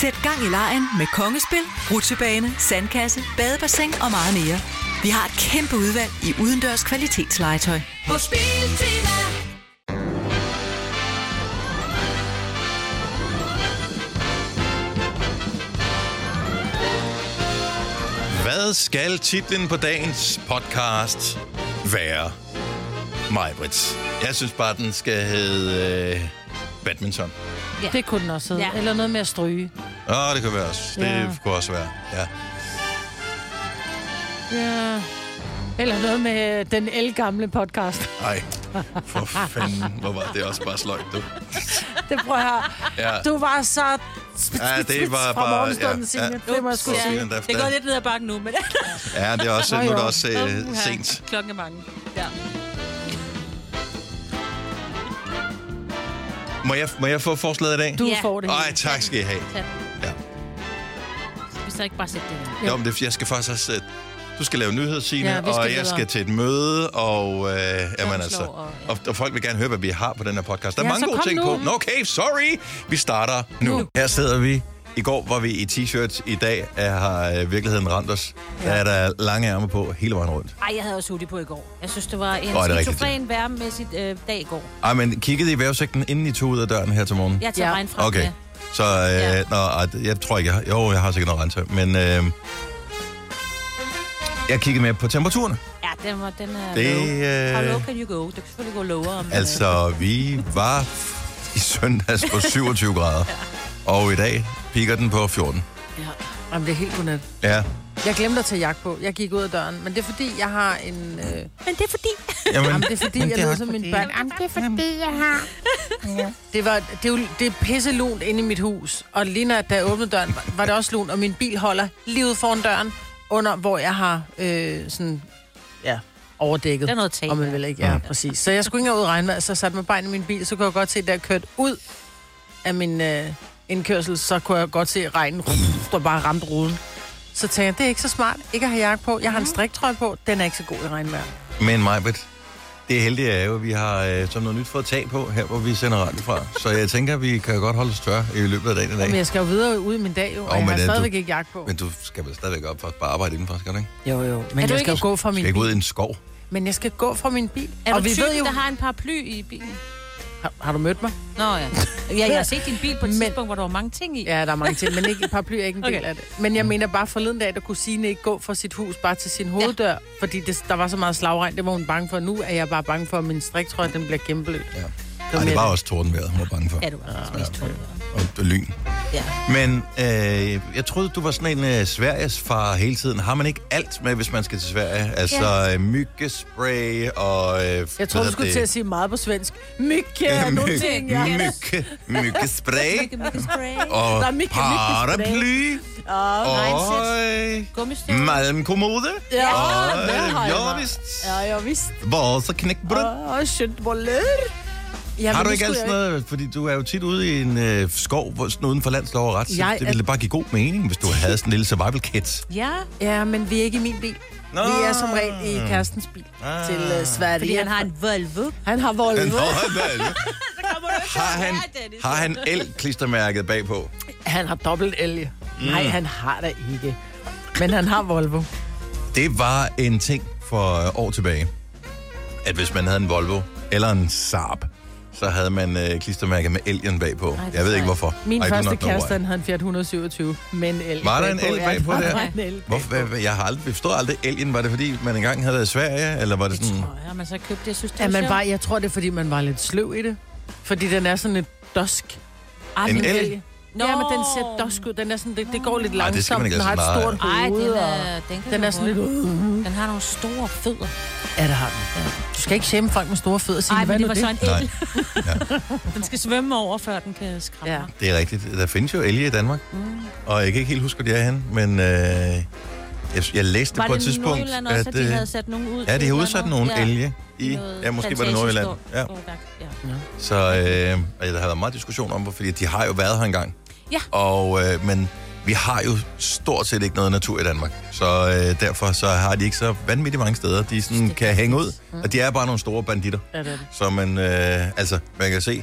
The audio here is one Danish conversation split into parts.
Sæt gang i legen med Kongespil, rutsjebane, sandkasse, badebassin og meget mere. Vi har et kæmpe udvalg i udendørs kvalitetslegetøj. På Spiltema. Hvad skal titlen på dagens podcast være, Maj-Brit? Jeg synes bare, den skal hedde badminton. Ja. Det kunne den også hedde. Ja. Eller noget med at stryge. Det kan være også. Det kunne også være, ja. Ja. Eller noget med den ældgamle podcast. Ej, for fanden. Hvor var det også bare sløjt, du. Det prøver jeg. Ja. Du var så... Ja, det var fra morgenstunden, Signe. Det må jeg sgu sige. Det går lidt ned ad bakken nu, men... Ja, det er også, nu er det også sent. Klokken er mange. Ja. Må jeg få forslaget i dag? Du får det. Ej, tak skal I have. Ja. Vi skal ikke bare sætte det her. Jo, men jeg skal faktisk også... Du skal lave nyheder, Signe, og jeg skal til et møde, og og folk vil gerne høre, hvad vi har på den her podcast. Der er mange gode ting på. Okay, sorry. Vi starter nu. Her sidder vi. I går var vi i t-shirts. I dag har virkeligheden ramt os. Der er der lange ærmer på hele vejen rundt. Ej, jeg havde også hoodie på i går. Jeg synes, det var en skizofren værmemæssig dag i går. Ej, men kiggede I vejrudsigten, inden I tog ud af døren her til morgen? Jeg tager regn frem. Okay. Så jeg tror ikke, jeg har sikkert noget regntøj, men... Jeg kiggede med på temperaturerne. Ja, den er low. How low can you go? Det kan selvfølgelig gå lower. Altså, vi var i søndags på 27 grader. Og i dag piker den på 14. Ja, jamen, det er helt godnat. Ja. Jeg glemte at tage jakke på. Jeg gik ud af døren, men det er fordi, jeg har en... Men det er fordi... Jamen, det er fordi, jeg lød som mine børn. Jamen, det er fordi, jeg har... Ja. Det er pisse lunt inde i mit hus. Og lige når jeg åbnede døren, var det også lunt, og min bil holder lige ude foran døren. Under, hvor jeg har overdækket. Det er noget tag. Om man vil ikke, ja, præcis. Så jeg skulle ikke ud og regne, så satte mig bare ind i min bil, så kunne jeg godt se, da jeg kørte ud af min indkørsel, så kunne jeg godt se regnen, der bare ramte ruden. Så tænkte jeg, det er ikke så smart, ikke at have jakke på. Jeg har en striktrøje på, den er ikke så god i regnvejr. Men Maj-Brit, det heldige er jo, at vi har som noget nyt fået tag på, her hvor vi sender radio fra. Så jeg tænker, at vi kan godt holde os tørre i løbet af dagen i dag. Men jeg skal jo videre ud i min dag, og jeg har stadigvæk ikke jakke på. Men du skal vel stadigvæk op for at bare arbejde indenfor, skal du ikke? Jo. Men jeg skal jo gå fra min bil. Skal ikke ud i en skov? Men jeg skal gå fra min bil. Er du typen, der har en paraply i bilen? Har du mødt mig? Nå ja. Jeg har set din bil på et tidspunkt, hvor der var mange ting i. Ja, der er mange ting, men ikke paraply er ikke en del af det. Men jeg mener bare forleden dag, der kunne Signe ikke gå fra sit hus bare til sin hoveddør, fordi der var så meget slagregn, det var hun bange for. Nu er jeg bare bange for, at min striktrøje, den bliver kæmpeblød. Ja. Ej, det var også tordenvejret, hun var bange for. Ja, du var også mest tordenvejret. Og lyn. Ja. Men jeg troede, du var sådan en Sveriges far hele tiden. Har man ikke alt med, hvis man skal til Sverige? Altså myggespray og... jeg tror, du skulle til at sige meget på svensk. Myggespray. Og paraply. Og malmkommode. Ja, visst. Vasa knækbrød. Og köttbollar. Har du ikke alt sådan noget, fordi du er jo tit ude i en skov, hvor sådan uden for landslov og ret, det ville bare give god mening, hvis du havde sådan en lille survival kit. Ja, men vi er ikke i min bil. Nå. Vi er som regel i kærestens bil til Sverige. Fordi han har en Volvo. Han har Volvo. Har han el-klistermærket bagpå? Han har dobbelt elge. Nej, han har det ikke. Men han har Volvo. Det var en ting for år tilbage, at hvis man havde en Volvo eller en Saab, så havde man klistermærket med elgen bagpå. Jeg ved ikke hvorfor. Min første kæreste, han havde en Fiat 127, men elgen. Var der en el bagpå der? Jeg har aldrig forstået aldrig elgen. Var det fordi, man engang havde været i Sverige, eller var det sådan... Det tror jeg, man så købte det. Jeg synes, det var jeg tror, det er fordi, man var lidt sløv i det. Fordi den er sådan lidt dusk. En elg? Ja, men den ser dusk ud. Den er sådan, det går lidt langsomt. Den har et stort hoved. Den er sådan lidt... Den har nogle store fødder. Ja, det har den. Ja. Du skal ikke shame folk med store fødder. Nej, men det var så en el. Den skal svømme over, før den kan skræmme. Ja. Det er rigtigt. Der findes jo elge i Danmark. Og jeg kan ikke helt huske, hvor de er henne, men... Jeg læste det på et tidspunkt, også, at de havde sat nogen ud. Ja, de har udsat nogle elge i. Ja, måske var det Nordjylland. Ja. Så der har været meget diskussion om, fordi de har jo været her engang. Ja. Men vi har jo stort set ikke noget natur i Danmark. Så derfor så har de ikke så vanvittigt mange steder, de sådan kan hænge ud. Og de er bare nogle store banditter. Så man kan se,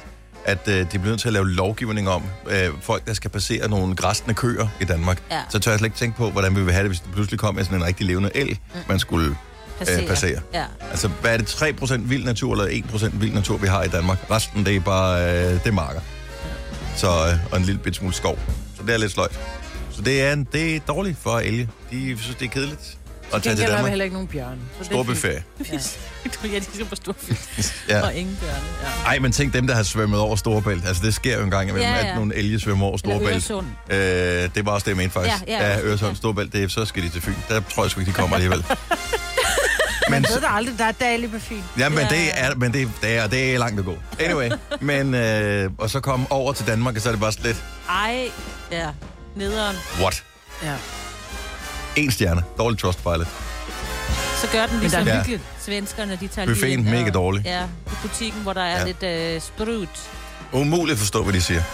at de bliver nødt til at lave lovgivning om folk, der skal passere nogle græsne køer i Danmark. Ja. Så tør jeg slet ikke tænke på, hvordan vi vil have det, hvis det pludselig kom med sådan en rigtig levende elg, man skulle passere. Ja. Altså, hvad er det? 3% vild natur eller 1% vild natur, vi har i Danmark? Resten, det er bare det er marker. Så, og en lille bit smule skov. Så det er lidt sløjt. Så det er dårligt for elge. De synes, det er kedeligt at tage til Danmark. Der heller ikke nogen bjørne. Storbyferie. Ja. De skal på Storebælt. Og ingen bjørne. Ja. Ej, men tænk dem, der har svømmet over Storebælt. Altså, det sker jo en gang imellem, at nogle elge svømmer over Storebælt. Det var også det, jeg mente faktisk. Ja, Øresund, Storebælt, så skal de til Fyn. Der tror jeg sgu ikke, de kommer alligevel. Men ved der aldrig, der er daglig på Fyn. Ja, men det er langt at gå. Anyway, men og så komme over til Danmark, og så er det bare lidt... Ej, ja, nederen. What? Ja. 1 stjerne. Dårlig Trustpilot. Så gør den ligesom hyggeligt. Svenskerne, de tager buffeten lige mega dårlig. Ja, i butikken, hvor der er lidt sprut. Umuligt at forstå, hvad de siger.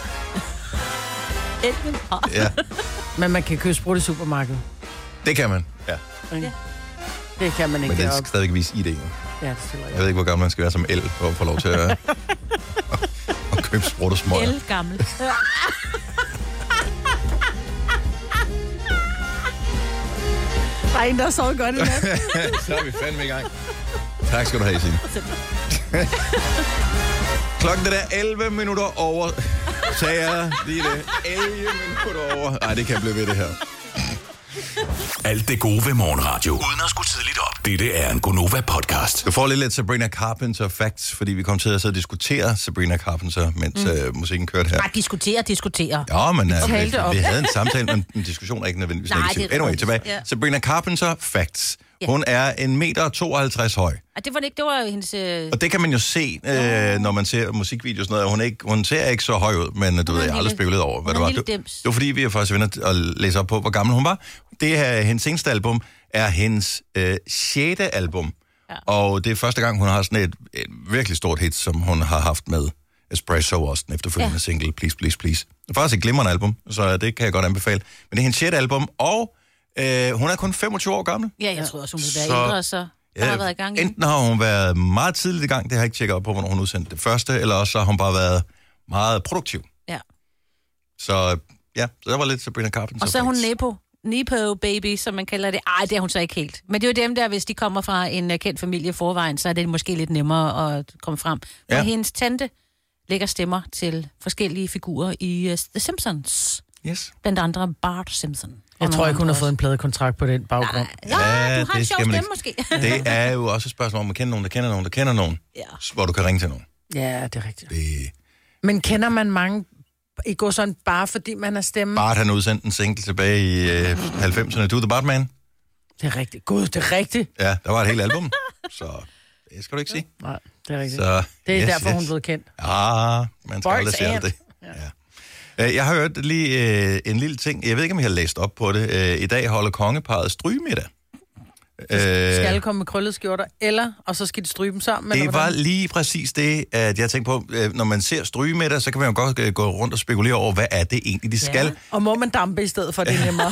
Ja. Men man kan købe sprut i supermarkedet. Det kan man, ja. Det kan man ikke. Men det skal stadigvæk vise ID. Ja, det stiller jeg ved ikke, hvor gammel man skal være som el, for at få lov til at købe sprut og smøger. El gammel. Der er en, der sover godt i nat. Så er vi fandme i gang. Tak skal du have, Signe. Klokken er 11 minutter over. Sagde jeg lige det. 11 minutter over. Ej, det kan blive ved det her. Alt det gode ved morgenradio. Uden at skulle tidligt op. Dette er en Gonova-podcast. Du får lidt Sabrina Carpenter facts, fordi vi kom til at sidde og diskutere Sabrina Carpenter, mens musikken kørte her. Diskutere. Ja, men vi havde en samtale, men en diskussion er ikke nødvendigvis negativ. Anyway, tilbage. Ja. Sabrina Carpenter facts. Ja. Hun er 1,52 meter høj. Det var hendes... Og det kan man jo se, når man ser musikvideoer og sådan noget. Hun ser ikke så høj ud, men du ved, jeg har aldrig spekuleret over, hvad det var. Det var fordi, vi er faktisk venner at læse op på, hvor gammel hun var. Det her, hendes seneste album, er hendes 6. album. Ja. Og det er første gang, hun har sådan et virkelig stort hit, som hun har haft med Espresso også, den efterfølgende single, Please, Please, Please. Det er faktisk et glimrende album, så det kan jeg godt anbefale. Men det er hendes 6. album, og hun er kun 25 år gammel. Ja, jeg tror også, hun vil være ældre, så der har været i gang. Enten har hun været meget tidligt i gang, det har jeg ikke tjekket op på, hvornår hun udsendte det første, eller også har hun bare været meget produktiv. Ja. Så ja, så der var lidt Sabrina Carpenter. Og så er hun Nepo baby, som man kalder det. Ej, det er hun så ikke helt. Men det er jo dem der, hvis de kommer fra en kendt familie forvejen, så er det måske lidt nemmere at komme frem. For hendes tante lægger stemmer til forskellige figurer i The Simpsons. Yes. Blandt andre Bart Simpson. Jeg tror ikke, hun har fået en pladekontrakt på den baggrund. Ja, du har en sjov stemme måske. Det er jo også et spørgsmål om at kende nogen, der kender nogen, der kender nogen. Ja. Hvor du kan ringe til nogen. Ja, det er rigtigt. Men kender man mange... I går sådan bare fordi man har stemme. Bart, han udsendte en single tilbage i 90'erne. Du er The Bartman. Det er rigtigt. Gud, det er rigtigt. Ja, der var et helt album. Så det skal du ikke sige. Nej, det er rigtigt. Så, det er derfor, hun blev kendt. Ja, man skal aldrig sige alt det. Ja. Jeg har hørt lige en lille ting. Jeg ved ikke, om jeg har læst op på det. I dag holder kongeparret strygemiddag. Skal alle komme med krøllede skjorter, og så skal de stryge dem sammen? Det var lige præcis det, at jeg tænkte på, når man ser strygemiddag, så kan man jo godt gå rundt og spekulere over, hvad er det egentlig, de skal. Og må man dampe i stedet for, det nemmere?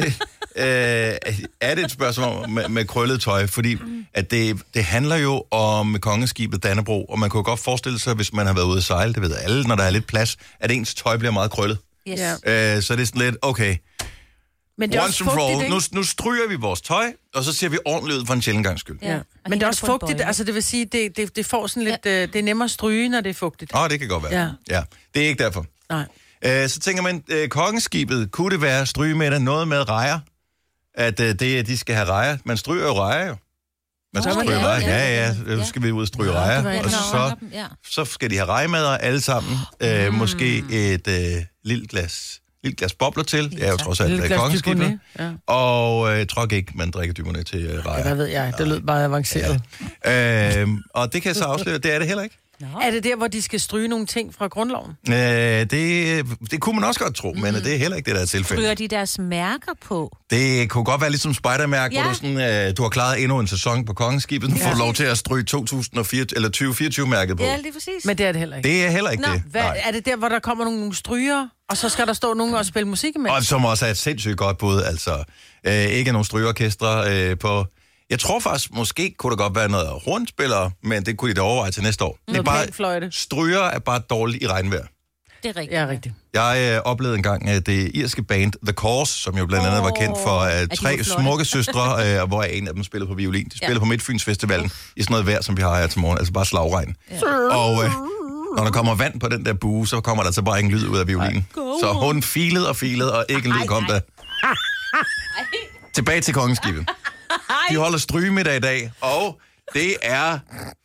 Er det et spørgsmål med krøllet tøj? Fordi at det handler jo om kongeskibet Dannebrog, og man kunne godt forestille sig, hvis man har været ude at sejle, det ved alle, når der er lidt plads, at ens tøj bliver meget krøllet. Yes. Så det er sådan lidt, okay... Men det er også fugtigt, nu stryger vi vores tøj, og så ser vi ordentligt ud for en sjældent gangs skyld. Ja. Men det er også fugtigt, altså det vil sige, det får sådan lidt, det er nemmere at stryge, når det er fugtigt. Det kan godt være. Ja. Det er ikke derfor. Nej. Så tænker man, kongeskibet, kunne det være strygemiddag noget med rejer? At de skal have rejer. Man stryger jo rejer jo. Man skal stryge rejer. Ja. Nu skal vi ud og stryge rejer. Og så skal de have rejemader alle sammen. Måske et lille glas bobler til. Det er jo trods alt kongeskibet. Ja. Og jeg tror ikke, man drikker Dubonnet til rejer. Hvad ved jeg? Det lød bare avanceret. Ja. Og det kan jeg så afsløre, det er det heller ikke. No. Er det der, hvor de skal stryge nogle ting fra grundloven? Det kunne man også godt tro, men det er heller ikke det, der er tilfældet. Stryger de deres mærker på? Det kunne godt være ligesom Spider-mærke, hvor du har klaret endnu en sæson på kongeskibet, og får lov til at stryge 2024-mærket på. Ja, lige præcis. Men det er det heller ikke. Det er heller ikke det. Er det der, hvor der kommer nogle stryger, og så skal der stå nogen og spille musik imens? Og som også er et sindssygt godt bud, altså. Ikke nogen strygeorkestre på... Jeg tror faktisk, måske kunne det godt være noget rundspillere, men det kunne de da overveje til næste år. Det er bare, stryger er bare dårligt i regnvejr. Det er rigtigt. Ja, rigtigt. Jeg oplevede engang det irske band The Corrs, som jo blandt andet var kendt for 3 smukke søstre, hvor en af dem spillede på violin. De spillede på Midtfyns Festivalen i sådan noget vejr, som vi har her til morgen, altså bare slagregn. Ja. Og når der kommer vand på den der bue, så kommer der altså bare ingen lyd ud af violinen. Så hun filede, og ikke en lyd kom der. Tilbage til kongeskibet. De holder strygemiddag i dag, og det er...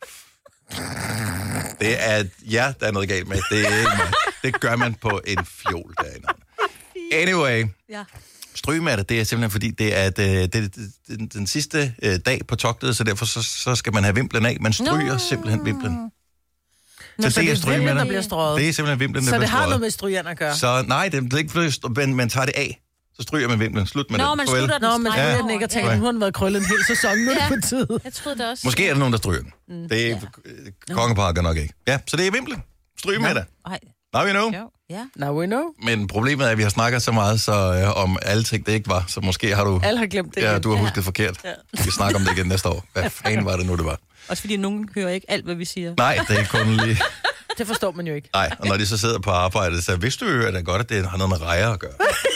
Ja, der er noget galt med. Det er ikke mig. Det gør man på en fjol derinde. Anyway. Ja. Strygemiddag, det er simpelthen fordi, det er den sidste dag på togtet, så derfor så skal man have vimplen af. Man stryger simpelthen vimplen. Så det er strygemiddag, der bliver strøget. Det er simpelthen vimplen, der bliver strøget. Så det har noget med strygerne at gøre? Så nej, det er ikke fordi, man tager det af. Så stryger man vimplen. Slut med det. Man slutter den. Man stryger den ikke og tænker, nu har den været krøllet en hel sæson. Nu er det på tid. Jeg troede det også. Måske er der nogen, der stryger den. Det er kongeparker nok ikke. Ja, så det er vimplen. Stryg med det. Now we know. Now we know. Men problemet er, at vi har snakket så meget om alle ting, det ikke var. Så måske har du... Alle har glemt det. Ja, du har husket forkert. Vi skal snakke om det igen næste år. Hvad fanden var det nu, det var? Også fordi nogen hører ikke alt, hvad vi siger. Nej, det er kun lige... Det forstår man jo ikke. Nej, og når de så sidder på arbejde, så vidste du jo, at det er godt, at det har noget med rejer at gøre.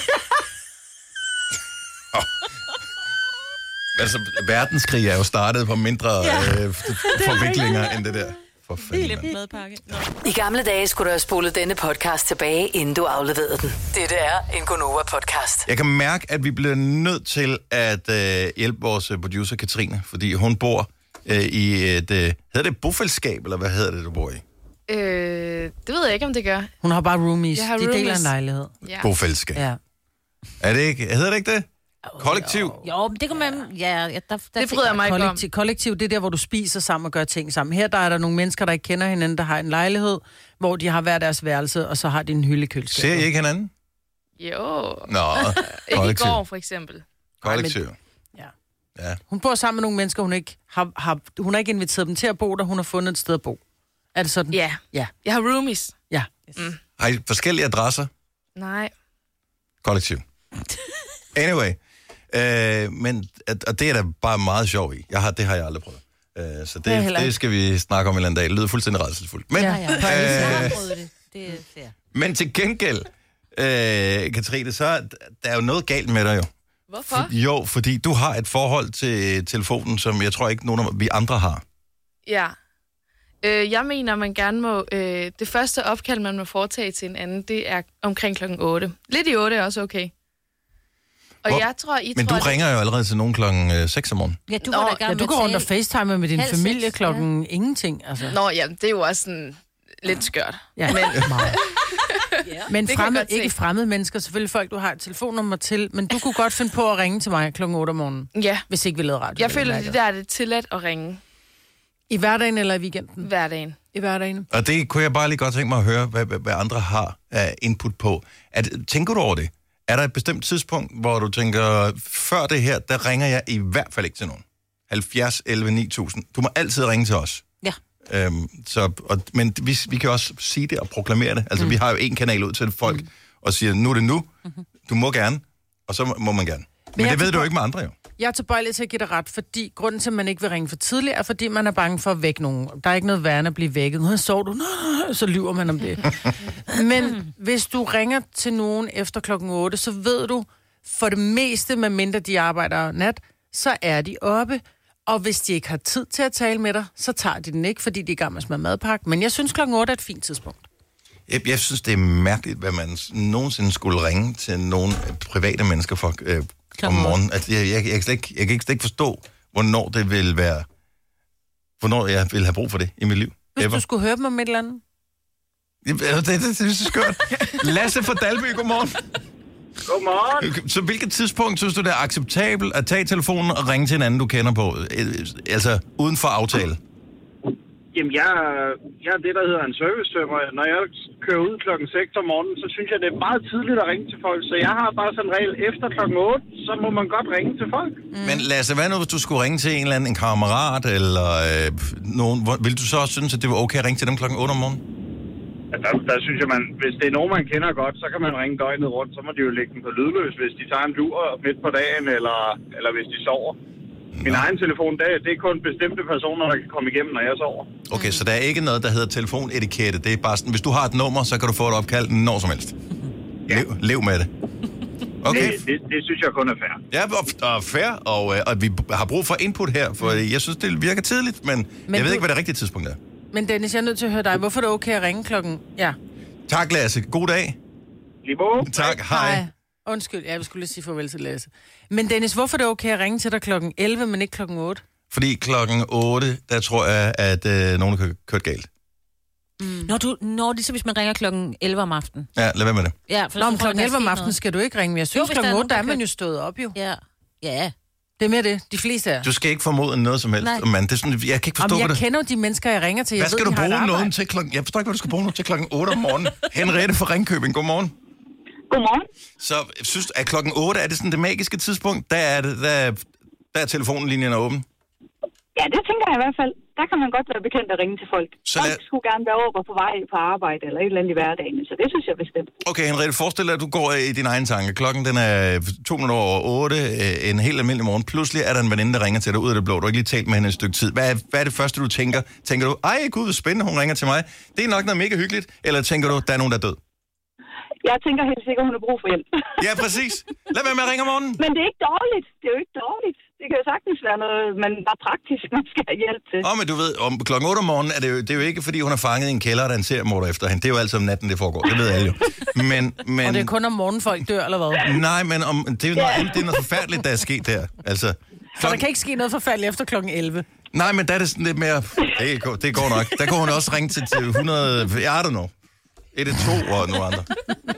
Altså, verdenskrig er jo startet på mindre forviklinger end det der. For fanden. I gamle dage skulle du have spolet denne podcast tilbage, inden du afleverede den. Dette er en Gonova-podcast. Jeg kan mærke, at vi bliver nødt til at hjælpe vores producer Katrine, fordi hun bor i et... hedder det bofællesskab, eller hvad hedder det, du bor i? Det ved jeg ikke, om det gør. Hun har bare roomies. De deler en lejlighed. Ja. Bofællesskab. Ja. Er det ikke? Hedder det ikke det? Kollektiv? Jo, det kan man... Ja, det bryder jeg mig ikke om. Kollektiv, det er der, hvor du spiser sammen og gør ting sammen. Her der er der nogle mennesker, der ikke kender hinanden, der har en lejlighed, hvor de har hver deres værelse, og så har de en hyldekøleskab. Ser I ikke hinanden? Jo. Nå, ikke i går, for eksempel. Kollektiv. Ja. Hun bor sammen med nogle mennesker, hun ikke hun har ikke inviteret dem til at bo der, hun har fundet et sted at bo. Er det sådan? Ja. Jeg har roomies. Ja. Har I forskellige adresser? Nej. Kollektiv. Anyway. Men og det er da bare meget sjovt i. Det har jeg aldrig prøvet. Så det skal vi snakke om en eller anden dag. Det lyder fuldstændig rædselsfuldt. Men, men til gengæld, Katrine, så der er jo noget galt med dig jo. Hvorfor? Fordi du har et forhold til telefonen, som jeg tror ikke nogen af vi andre har. Ja. Jeg mener, man gerne må... det første opkald, man må foretage til en anden, det er omkring klokken 8. Lidt i 8 er også okay. Og jeg tror, men du ringer jo allerede til nogen klokken 6 om morgenen. Ja, du går rundt og facetimer med din familie klokken ingenting. Altså. Nå, ja, det er jo også sådan lidt skørt. Ja, men ikke fremmede mennesker, selvfølgelig folk, du har et telefonnummer til, men du kunne godt finde på at ringe til mig klokken 8 om morgenen. Ja. Hvis ikke vi lavede radio. Jeg føler, det der er det tilladt at ringe. I hverdagen eller i weekenden? Hverdagen. I hverdagen. Og det kunne jeg bare lige godt tænke mig at høre, hvad andre har af input på. Tænker du over det? Er der et bestemt tidspunkt, hvor du tænker, før det her, der ringer jeg i hvert fald ikke til nogen? 70 11 9000. Du må altid ringe til os. Ja. Men vi kan også sige det og proklamere det. Altså, vi har jo en kanal ud til folk og siger, nu er det nu, du må gerne, og så må man gerne. Men det ved du jo ikke med andre jo. Jeg er tilbøjelig til at give dig ret, fordi grunden til, at man ikke vil ringe for tidligt, er, fordi man er bange for at vække nogen. Der er ikke noget værre at blive vækket. Nu sover du, så lyver man om det. Men hvis du ringer til nogen efter klokken 8, så ved du, for det meste, medmindre de arbejder nat, så er de oppe. Og hvis de ikke har tid til at tale med dig, så tager de den ikke, fordi de er i gang med at smage madpakke. Men jeg synes, klokken 8 er et fint tidspunkt. Jeg synes, det er mærkeligt, hvad man nogensinde skulle ringe til nogle private mennesker for om morgenen. Altså, jeg kan slet ikke forstå, hvornår det vil være... Hvornår jeg vil have brug for det i mit liv. Hvis du skulle høre dem om et eller andet? Det er så skørt. Lasse fra Dalby, godmorgen. Godmorgen. Så hvilket tidspunkt synes du, det er acceptabelt at tage telefonen og ringe til en anden, du kender på? Altså, uden for aftale? Jamen, jeg er det, der hedder en servicetømmer. Når jeg kører ud klokken 6 om morgenen, så synes jeg, det er meget tidligt at ringe til folk. Så jeg har bare sådan en regel, efter klokken 8, så må man godt ringe til folk. Men Lasse, hvad nu, hvis du skulle ringe til en eller anden en kammerat, eller nogen, vil du så også synes, at det var okay at ringe til dem klokken 8 om morgenen? Ja, der synes jeg, hvis det er nogen, man kender godt, så kan man ringe døgnet rundt. Så må de jo lægge den på lydløs, hvis de tager en lur midt på dagen, eller hvis de sover. Min egen telefon, det er kun bestemte personer, der kan komme igennem, når jeg sover. Okay, så der er ikke noget, der hedder telefonetikette. Det er bare sådan, hvis du har et nummer, så kan du få et opkald når som helst. Ja. Lev med det. Okay. Det synes jeg kun er fair. Ja, og fair, og vi har brug for input her, for jeg synes, det virker tidligt, men jeg ved ikke, hvad det rigtige tidspunkt er. Men Dennis, jeg er nødt til at høre dig. Hvorfor er det okay at ringe klokken? Ja. Tak, Lasse. God dag. Lige på. Tak, hej. Undskyld, jeg skulle lige sige farvel til Lasse. Men Dennis, hvorfor er det okay at ringe til dig klokken 11, men ikke klokken 8? Fordi klokken 8, der tror jeg, at nogen har kørt galt. Når det så, hvis man ringer klokken 11 om aftenen. Ja, lad være med det. Ja, for om klokken 11 om aftenen skal du ikke ringe, men jeg synes, klokken 8, der er man jo stået op, jo. Ja. Ja. Det er mere det. De fleste er. Du skal ikke formode noget som helst. Man, det er sådan, jeg kan ikke forstå, jeg kender jo de mennesker, jeg ringer til. Hvad skal du bruge noget til klokken? Jeg forstår ikke, hvad du skal bruge noget til klokken 8 om morgenen. Henriette fra Ringkøbing, godmorgen. Godmorgen. Så synes at klokken 8 er det sådan det magiske tidspunkt? Der er telefonlinjen åben? Ja, det tænker jeg i hvert fald. Der kan man godt være bekendt at ringe til folk. Folk skulle gerne være over på vej på arbejde eller et eller andet i hverdagen, så det synes jeg bestemt. Okay, Henriette, forestil dig, at du går i din egen tanke. Klokken den er 2 minutter over 8, en helt almindelig morgen. Pludselig er der en veninde, der ringer til dig ud af det blå. Du har ikke lige talt med hende et stykke tid. Hvad er det første, du tænker? Tænker du, ej gud, hvor spændende, hun ringer til mig. Det er nok noget mega hyggeligt. Eller tænker du, der er nogen, der er død? Jeg tænker helt sikkert, hun har brug for hjælp. Ja, præcis. Lad være med at ringe om morgenen. Men det er ikke dårligt. Det er jo ikke dårligt. Det kan jo sagtens være noget, man bare praktisk, man skal have hjælp til. Men du ved, om klokken 8 om morgenen det er jo ikke, fordi hun er fanget i en kælder, der er en seriemorder efter hende. Det er jo altid om natten, det foregår. Det ved alle jo. Men... Og det er kun om morgenen, folk dør, eller hvad? Nej, men det er jo noget, det er noget forfærdeligt, der er sket der. Altså, så der kan ikke ske noget forfærdeligt efter klokken 11? Nej, men der er det sådan lidt mere... Det går nok. Der kunne hun også ringe til 100... I don't know. 112 og nogle andre.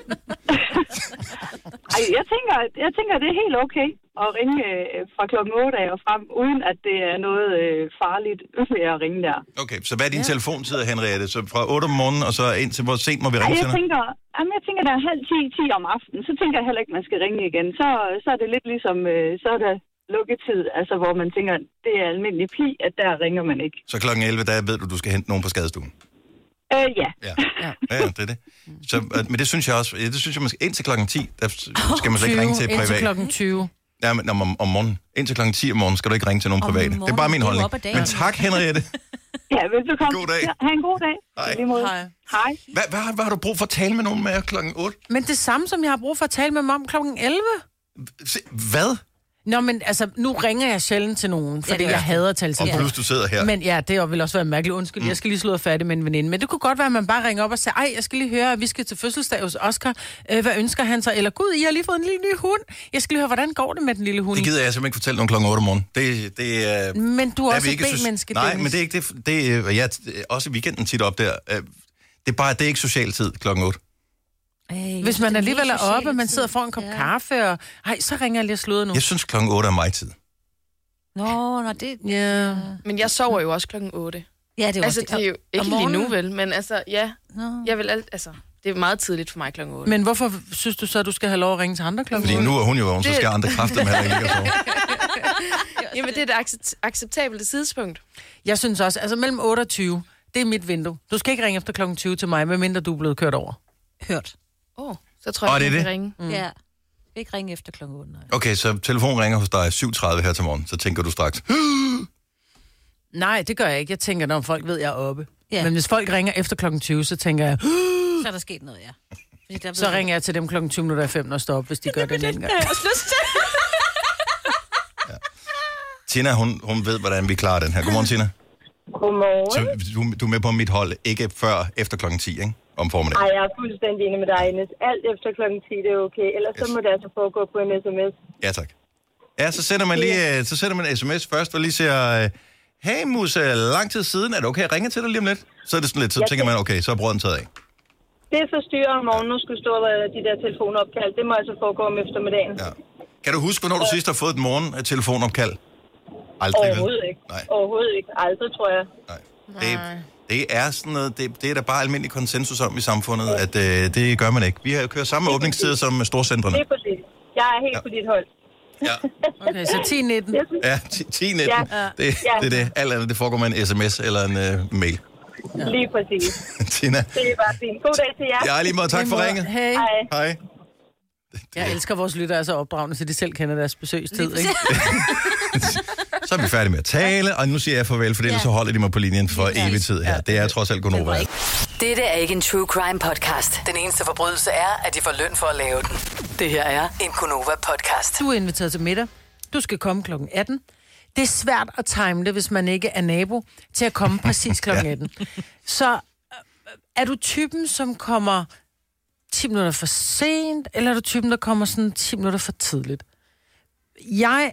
Ej, jeg tænker, det er helt okay at ringe fra klokken 8 og frem, uden at det er noget farligt ved at ringe der. Okay, så hvad er din telefontid, Henriette? Så fra 8 om morgenen, og så ind til hvor sent må vi ringe til dig? Jeg tænker, der er 9:30 om aftenen. Så tænker jeg heller ikke, man skal ringe igen. Så er det lidt ligesom, så er der lukketid, altså hvor man tænker, det er almindelig pli, at der ringer man ikke. Så klokken 11, der ved du skal hente nogen på skadestuen? Ja. Ja, det er det. Så, men det synes jeg også, man skal, indtil klokken 10, der skal man så ikke ringe til privat. Indtil klokken 20. Ja, men om morgenen. Indtil klokken 10 om morgenen skal du ikke ringe til nogen private. Det er bare min holdning. Men tak, Henriette. Ja, velbekomme. God dag. Ja, ha' en god dag. Hej. Hvad har du brug for at tale med nogen med klokken 8? Men det samme, som jeg har brug for at tale med mig om klokken 11. Hvad? Nå, men altså, nu ringer jeg sjældent til nogen, fordi jeg hader at tale til. Og plus du sidder her. Men ja, det vil også være mærkeligt. Undskyld, jeg skal lige slå færdig med en veninde. Men det kunne godt være, at man bare ringer op og siger, ej, jeg skal lige høre, at vi skal til fødselsdag hos Oscar. Hvad ønsker han så? Eller gud, I har lige fået en lille ny hund. Jeg skal lige høre, hvordan går det med den lille hund? Det gider jeg simpelthen ikke fortælle nogen klokken 8 om morgenen. Men du er også et B-menneske, Nej, men det er ikke det. Jeg også i weekenden tit op der. Det er ikke social tid klokken 8. Hvis man alligevel er oppe, og man sidder foran en kop kaffe, og så ringer jeg lige og sludder nu. Jeg synes, klokken 8 er mig tid. Nå, det... Ja. Men jeg sover jo også klokken 8. Ja, det er altså, også det er jo ikke lige nu, vel? Men altså, ja. Jeg vil det er meget tidligt for mig klokken 8. Men hvorfor synes du så, at du skal have lov at ringe til andre klokken 8? Fordi nu er hun jo vågen, så skal andre kræfter med at ringe og sove. Jamen, det er et acceptabelt tidspunkt. Jeg synes også, altså mellem 8 og 20, det er mit vindue. Du skal ikke ringe efter klokken 20 til mig, medmindre du er blevet kørt over. Hørt. Så tror jeg, det kan ringe. Ja. Ikke ringe efter klokken 8. Nej. Okay, så telefonen ringer hos dig 7:30 her til morgen. Så tænker du straks... Nej, det gør jeg ikke. Jeg tænker, når folk ved, at jeg er oppe. Ja. Men hvis folk ringer efter klokken 20, så tænker jeg... Så er der sket noget, ja. Så ringer jeg til dem klokken 20 minutter 5, når jeg står op, hvis de gør det en gang. Ja. Tina, hun ved, hvordan vi klarer den her. Godmorgen, Tina. Godmorgen. Så du er med på mit hold, ikke før efter klokken 10, ikke? Om formiddagen. Nej, jeg er fuldstændig enig med dig, Ines. Alt efter klokken 10, det er okay. Ellers så må det altså foregå på en sms. Ja, tak. Ja, så sender man en sms først, og lige siger, hey Musa, lang tid siden, er det okay, jeg ringer til dig lige om lidt? Så er det sådan lidt, så tænker man, okay, så er brøden taget af. Det forstyrrer om morgenen, nu skulle stå de der telefonopkald. Det må altså foregå om eftermiddagen. Ja. Kan du huske, hvornår du sidst har fået et morgen-telefonopkald? Aldrig, Overhovedet ikke. Nej. Overhovedet ikke. Aldrig, tror jeg. Nej. Det er sådan noget, det er der bare almindelig konsensus om i samfundet, at det gør man ikke. Vi har kørt samme åbningstider som storcentrene. Det er præcis. Jeg er helt på dit hold. Ja. Okay, så 10-19. Ja, 10-19. Ja. Det er det. Alt andet, det foregår med en sms eller en mail. Ja. Lige præcis. Tina. Det er bare fint. God dag til jer. Ja, lige måde. Tak for ringet. Hej. Hej. Jeg elsker vores lyttere, er så opdragende, så de selv kender deres besøgstid, ikke? Så er vi færdige med at tale, og nu siger jeg farvel, for ellers så holder de mig på linjen for evig tid her. Det er trods alt Gonova. Dette er ikke en true crime podcast. Den eneste forbrydelse er, at de får løn for at lave den. Det her er en Gonova podcast. Du er inviteret til middag. Du skal komme kl. 18. Det er svært at time det, hvis man ikke er nabo, til at komme præcis kl. 18. Så er du typen, som kommer 10 minutter for sent, eller er du typen, der kommer sådan 10 minutter for tidligt? Jeg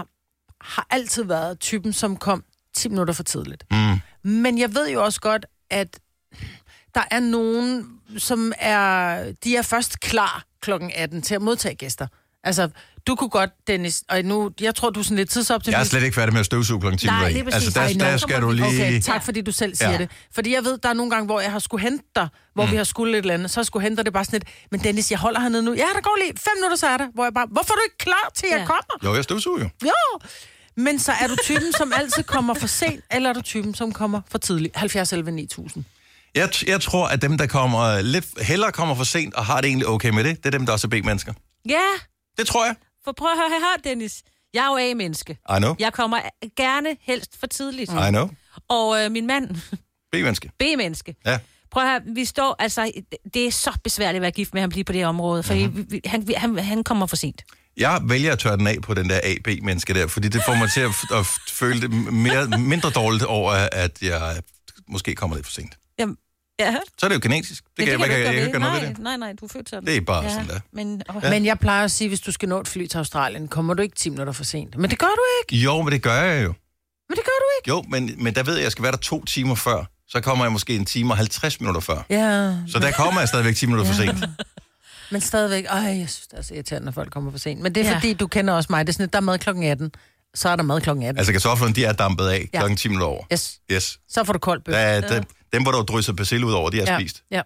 har altid været typen, som kom 10 minutter for tidligt. Men jeg ved jo også godt, at der er nogen, som de er først klar kl. 18 til at modtage gæster. Altså, du kunne godt, Dennis, og nu, jeg tror, du er sådan lidt tidsoptimist. Jeg er slet ikke færdig med at støvsuge kl. 10. Nej, lige præcis. Altså, der skal du lige... Okay, tak fordi du selv siger det. Fordi jeg ved, der er nogle gange, hvor jeg har skulle hente dig, hvor vi har skulle et eller andet, så skulle hente dig det bare sådan lidt, men Dennis, jeg holder hernede nu. Ja, der går lige 5 minutter, så er der. Hvor jeg bare, hvorfor er du ikke klar til, jeg kommer? Jo, jeg støvsuger jo. Jo, men så er du typen, som altid kommer for sent, eller er du typen, som kommer for tidligt? 70 11 9000. Jeg tror, at dem, der kommer hellere kommer for sent, og har det egentlig okay med det er dem, der også er B-mennesker. Ja. Det tror jeg. For prøv at høre her, Dennis. Jeg er jo A-menneske. I know. Jeg kommer gerne helst for tidligt. I know. Og min mand... B-menneske. B-menneske. Ja. Prøv at høre, vi står... Altså, det er så besværligt at være gift med ham lige på det område, for han kommer for sent. Jeg vælger at tørre den af på den der A-B-menneske der, fordi det får mig til at føle det mindre dårligt over, at jeg måske kommer lidt for sent. Jamen, ja. Så er det jo genetisk. Det kan jeg ikke gøre noget ved det. Nej, du er født sådan. Det er bare sådan der. Men jeg plejer at sige, hvis du skal nå et fly til Australien, kommer du ikke 10 minutter for sent. Men det gør du ikke. Jo, men det gør jeg jo. Men det gør du ikke. Jo, men der ved jeg skal være der 2 timer før. Så kommer jeg måske 1 time og 50 minutter før. Ja. Så der kommer jeg stadigvæk 10 minutter for sent. Men stadigvæk, jeg synes, det er så irriterende, når folk kommer for sent. Men det er fordi, du kender også mig. Det er sådan, at der er mad kl. 18. Så er der mad kl. 18. Altså kartoflerne, de er dampet af kl. 10 minutter over. Yes. Så får du koldt bøf. Dem, hvor du drysser persille ud over, de er spist. Ja.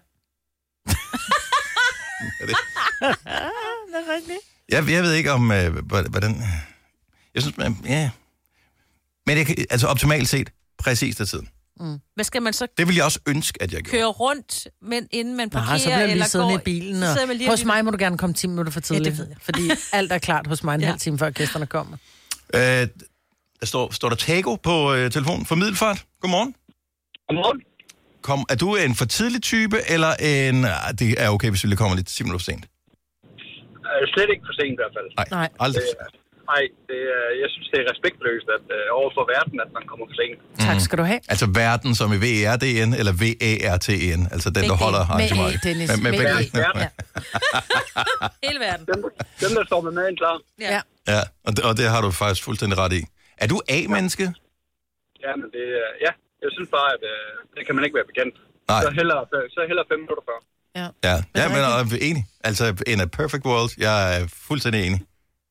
Er det? Det er rigtigt. Jeg ved ikke om, hvordan... Jeg synes, men altså optimalt set, præcis til tiden. Hvad skal man så... Det vil jeg også ønske, at jeg gjorde. Køre rundt, men inden man parkerer, så bliver eller lige siddende i bilen. Og hos mig må du gerne komme 10 minutter for tidligt. Ja, det ved jeg. Fordi alt er klart hos mig en halv time, før gæsterne kommer. Der står der Tago på telefonen for Middelfart. Godmorgen. Godmorgen. Er du en for tidlig type, eller det er okay, hvis vi lige kommer lidt 10 minutter for sent? Slet ikke for sent i hvert fald. Nej, aldrig. Nej, jeg synes, det er respektløst overfor verden, at man kommer for sent. Tak skal du have. Altså verden som i VERDN, eller VARTN, altså den, der holder arrangementet. Dennis. Med hele verden. Dem, der står med maden klar. Ja, og det har du faktisk fuldstændig ret i. Er du A-menneske? Ja, men jeg synes bare, at det kan man ikke være bekendt. Nej. Så hellere 5 minutter før. Ja, men jeg er enig. Altså, in a perfect world, jeg er fuldstændig enig.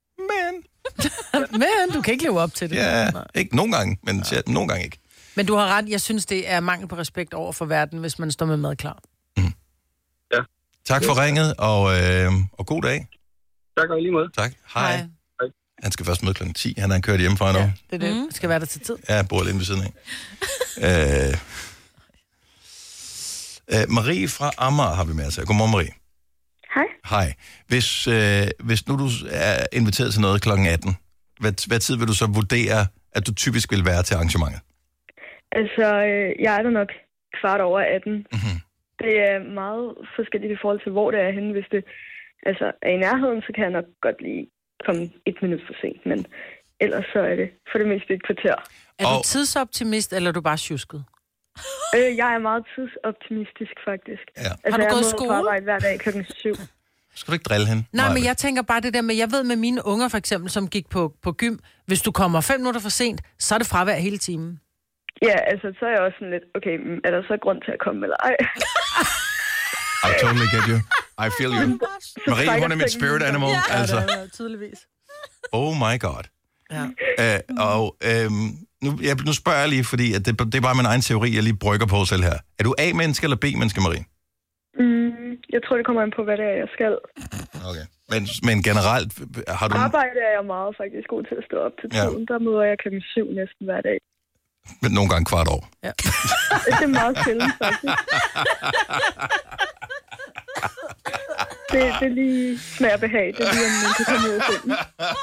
Men du kan ikke leve op til det. Ja, ikke nogen gange, men nogen gange ikke. Men du har ret, jeg synes, det er mangel på respekt over for verden, hvis man står med mad klar. Ja. Tak for ringet, og god dag. Tak og i lige måde. Tak. Hej. Han skal først møde kl. 10. Han har kørt hjemmefra nu. Ja, det er det. Skal være der til tid. Ja, jeg bor lidt ved siden af. Marie fra Amager har vi med os her. Godmorgen, Marie. Hej. Hvis nu du er inviteret til noget kl. 18, hvad tid vil du så vurdere, at du typisk vil være til arrangementet? Altså, jeg er der nok 18:15. Mm-hmm. Det er meget forskelligt i forhold til, hvor det er henne. Hvis det er i nærheden, så kan jeg nok godt lige komme 1 minut for sent. Men ellers så er det for det meste et kvarter. Er du tidsoptimist, eller er du bare tjusket? Jeg er meget tidsoptimistisk, faktisk. Ja. Har du gået i skole? Jeg arbejde hver dag 7:00. Skal du ikke drille hende? Nej, men jeg tænker bare det der med, jeg ved med mine unger for eksempel, som gik på gym, hvis du kommer 5 minutter for sent, så er det fravær hele timen. Ja, altså, så er jeg også sådan lidt, okay, er der så grund til at komme, eller ej? I totally get you. I feel you. Marie, hun er mit spirit animal, altså. Ja, tydeligvis. Oh my god. Ja. Nu spørger jeg lige, fordi at det er bare min egen teori, jeg lige brygger på selv her. Er du A-menneske eller B-menneske, Marie? Jeg tror, det kommer an på, hvad det er, jeg skal. Okay. Men generelt har du... Arbejde er jeg meget faktisk god til at stå op til tiden. Ja. Der møder jeg 7:00 næsten hver dag. Men nogle gange kvart over. Ja. Det er meget sjældent, faktisk. Det er lige smag og behag. Det er lige, om man kan komme ud af sengen.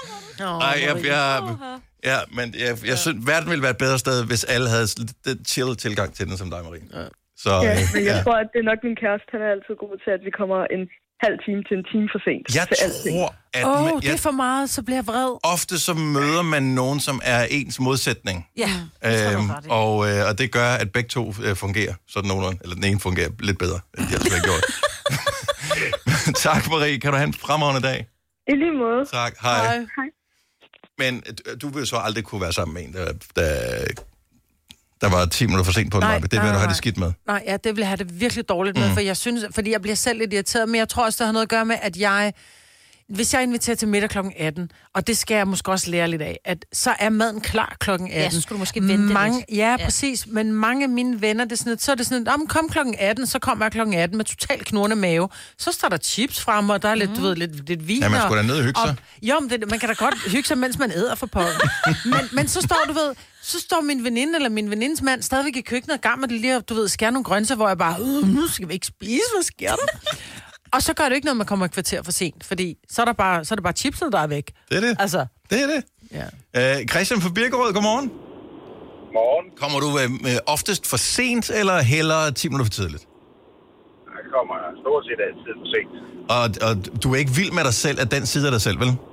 Ja, men jeg synes, verden ville være et bedre sted, hvis alle havde chill tilgang til den som dig, Marie. Ja. Så, men jeg tror, at det er nok min kæreste. Han er altid god til, at vi kommer en halv time til en time for sent. Jeg tror, at... det er for meget, så bliver jeg vred. Ofte så møder man nogen, som er ens modsætning. Ja, og det gør, at begge to fungerer sådan nogenlunde. Eller den ene fungerer lidt bedre, end de har gjort. Tak, Marie. Kan du have en fremragende dag? I lige måde. Tak. Hej. Men du vil så aldrig kunne være sammen med en, der var 10 minutter for sent på en mappe. Det vil du have det skidt med. Nej, ja, det vil jeg have det virkelig dårligt med, for jeg synes, fordi jeg bliver selv lidt irriteret, men jeg tror også, det har noget at gøre med, at hvis jeg inviterer til middag kl. 18, og det skal jeg måske også lære lidt af, at så er maden klar kl. 18. Ja, så skulle du måske vente lidt. Ja, præcis. Men mange af mine venner, så er det sådan, kom kl. 18, så kommer jeg kl. 18 med totalt knurrende mave. Så står der chips frem, og der er lidt, du ved, lidt vin. Ja, man skulle da ned og hygge sig. Jo, man kan da godt hygge sig, mens man æder for pokken. men så står, så står min veninde eller min venindes mand stadigvæk i køkkenet og gang med det lige, skære nogle grøntsager, hvor jeg bare, nu skal vi ikke spise, hvad sker der? Og så gør det ikke noget, man kommer et kvarter for sent, fordi så er det bare chipset, der er væk. Det er det. Altså. Det er det. Ja. Christian fra Birkerød, godmorgen. Morgen. Kommer du oftest for sent, eller hellere 10 minutter for tidligt? Jeg kommer stort set altid for sent. Og du er ikke vild med dig selv, at den side af dig selv, vel?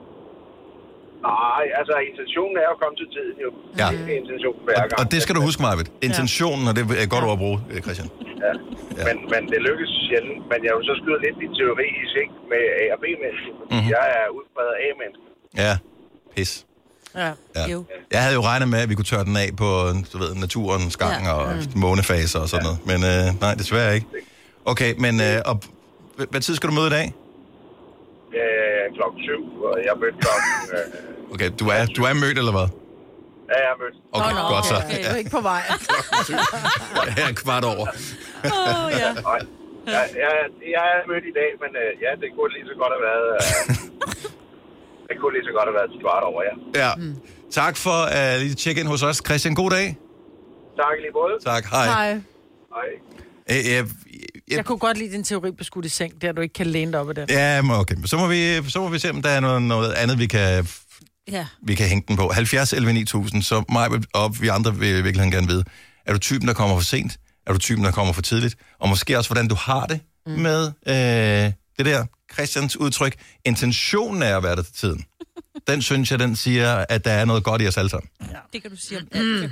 Nej, altså intentionen er at komme til tiden jo. Ja. Det er intentionen hver gang. Og det skal du huske, Marvitt. Intentionen, og det er godt ord at bruge, Christian. Ja. Men det lykkes sjældent. Men jeg vil så skyde lidt din teori i seng med A- og B-mennesker, fordi jeg er udbredt A-menneske. Ja, pis. Ja. Jeg havde jo regnet med, at vi kunne tørre den af på, du ved, naturens gang og månefaser og sådan noget. Men nej, desværre ikke. Okay, men hvad tid skal du møde i dag? Klokken 7, og jeg mødte klokken... Okay, du er mødt, eller hvad? Ja, jeg er mødt. Okay, godt så. Okay, du er ikke på vej. Jeg er kvart over. Ja. Nej, jeg er mødt i dag, men det kunne lige så godt have været... det kunne lige så godt have været kvart over, ja. Tak for lige check-in hos os. Christian, god dag. Tak lige både. Tak, hej. Hej. Jeg kunne godt lide din teori på skudt i seng, der du ikke kan læne dig op af den. Ja, okay. Så må vi se, om der er noget andet, vi kan hænge den på. 70 11 9000, så mig og vi andre vil virkelig gerne vide. Er du typen, der kommer for sent? Er du typen, der kommer for tidligt? Og måske også, hvordan du har det med det der Christians udtryk. Intentionen er at være der til tiden. Den synes jeg, den siger, at der er noget godt i os alle sammen. Ja. Det kan du sige om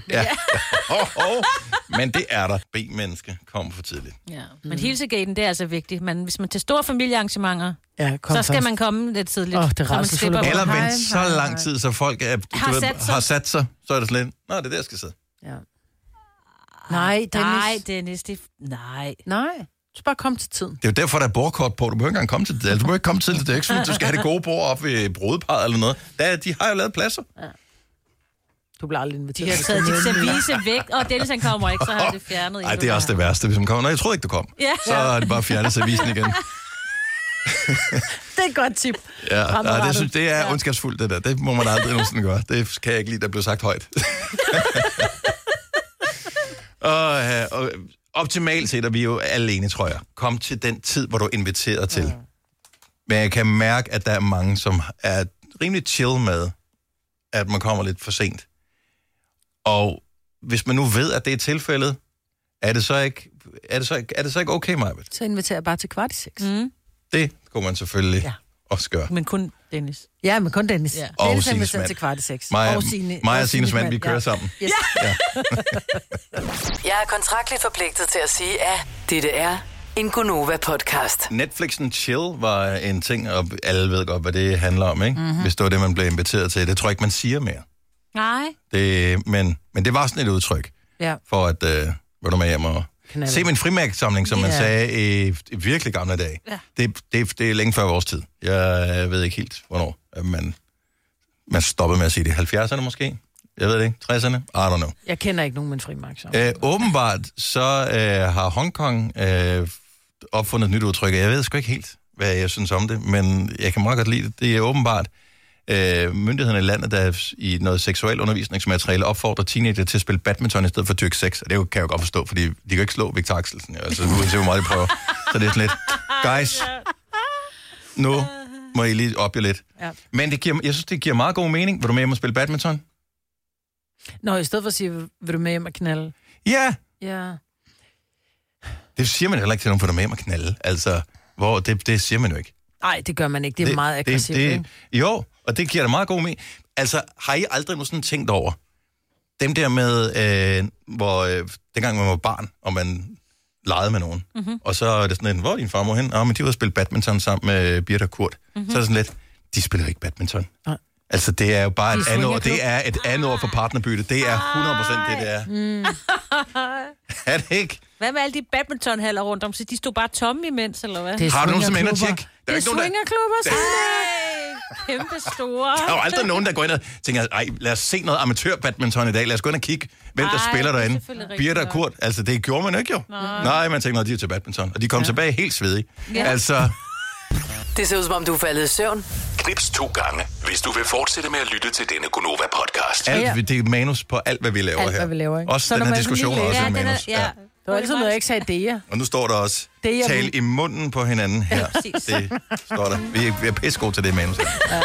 Men det er der. B-menneske kommer for tidligt. Ja. Men hilsegaten, det er altså vigtigt. Hvis man til store familiearrangementer, så skal man komme lidt tidligt. Eller vent så lang tid, så folk har sat sig. Så er det slet. Nå, det er der, jeg skal sidde. Ja. Nej, Dennis. Nej. Du skal bare komme til tiden. Det er jo derfor, der er bordkort på. Du behøver ikke engang komme til det. Altså, du behøver ikke komme til det. Det er ikke sådan, du skal have det gode bord op ved brudeparret eller noget. De har jo lavet pladser. Ja. Du bliver aldrig inviteret. De har taget dit service væk, og Dennis han kommer ikke, så har det fjernet. Nej, det er også det værste, hvis man kommer. Nej, jeg troede ikke, du kom. Ja. Så er det bare fjernet servicen igen. Det er et godt tip. Ja, det er ondskabsfuldt, det der. Det må man aldrig nogensinde gøre. Det kan jeg ikke lide, der blev sagt højt. og optimalt set er vi jo alene, tror jeg. Kom til den tid, hvor du er inviteret til. Men jeg kan mærke, at der er mange, som er rimelig chill med, at man kommer lidt for sent. Og hvis man nu ved, at det er tilfældet, er det så ikke okay, Majbet? Så inviterer jeg bare til 5:15. Det kunne man selvfølgelig også gøre. Men kun Dennis. Ja, men kun Dennis. Ja. Og Dennis Sines mand. Til 5:15. Mig og Sines mand, vi kører sammen. Yes. Ja. Jeg er kontraktligt forpligtet til at sige, at dette er en Gonova-podcast. Netflixen Chill var en ting, og alle ved godt, hvad det handler om, ikke? Mm-hmm. Hvis det var det, man blev inviteret til. Det tror jeg ikke, man siger mere. Nej. Men det var sådan et udtryk, for at var du med hjem og se min frimærkesamling, som man sagde i virkelig gamle dage. Ja. Det er længe før vores tid. Jeg ved ikke helt, hvornår man stoppede med at sige det. 70'erne måske? Jeg ved det ikke. 60'erne? I don't know. Jeg kender ikke nogen med en frimærkesamling. Åbenbart så har Hongkong opfundet et nyt udtryk. Jeg ved sgu ikke helt, hvad jeg synes om det, men jeg kan meget godt lide det. Det er åbenbart myndighederne i landet, der i noget seksuel undervisningsmateriale opfordrer teenager til at spille badminton i stedet for dyrke sex. Og det kan jeg jo godt forstå, fordi de kan ikke slå Victor Axelsen. Altså, uanset hvor meget de prøver. Så det er sådan lidt, guys, Nu må I lige opge lidt. Ja. Men jeg synes, det giver meget god mening. Vil du med hjem og spille badminton? Nå, i stedet for at sige, vil du med hjem og knalde? Ja. Ja. Det siger man heller ikke til nogen, for du med hjem og knalde. Altså, det siger man jo ikke. Nej, det gør man ikke. Det er meget aggressivt. Jo, og det giver da meget god mening. Altså, har I aldrig nu sådan tænkt over, dem der med, dengang man var barn, og man legede med nogen, og så er det sådan en, hvor er din farmor hen? Men de var spille badminton sammen med Birte og Kurt. Så er det sådan lidt, de spiller ikke badminton. Nej. Altså, det er jo bare et andet ord. Det er et andet ord for partnerbytte. Det er 100% det, det er. Er det ikke? Hvad med alle de badmintonhaller rundt om? Så de stod bare tomme imens, eller hvad? Har du nogen som ender tjek? Det er swingerklubber, kæmpe store. Der er jo aldrig nogen, der går ind og tænker, ej, lad os se noget amatør-badminton i dag. Lad os gå ind og kigge, hvem der spiller derinde. Birte og Kurt. Altså, det gjorde man ikke jo. Nej, man tænker, de er til badminton. Og de kom tilbage helt svedige. Ja. Altså... Det ser ud som om, du er faldet i søvn. Knips 2 gange, hvis du vil fortsætte med at lytte til denne Gonova-podcast. Det er manus på alt, hvad vi laver her. Hvad vi laver, ikke? Også så den her diskussion er også en manus. Ja. Det var altid noget, jeg ikke sagde det. Og nu står der også, tal i munden på hinanden her. Det står der. Vi er pissegode til det manus her. Ja.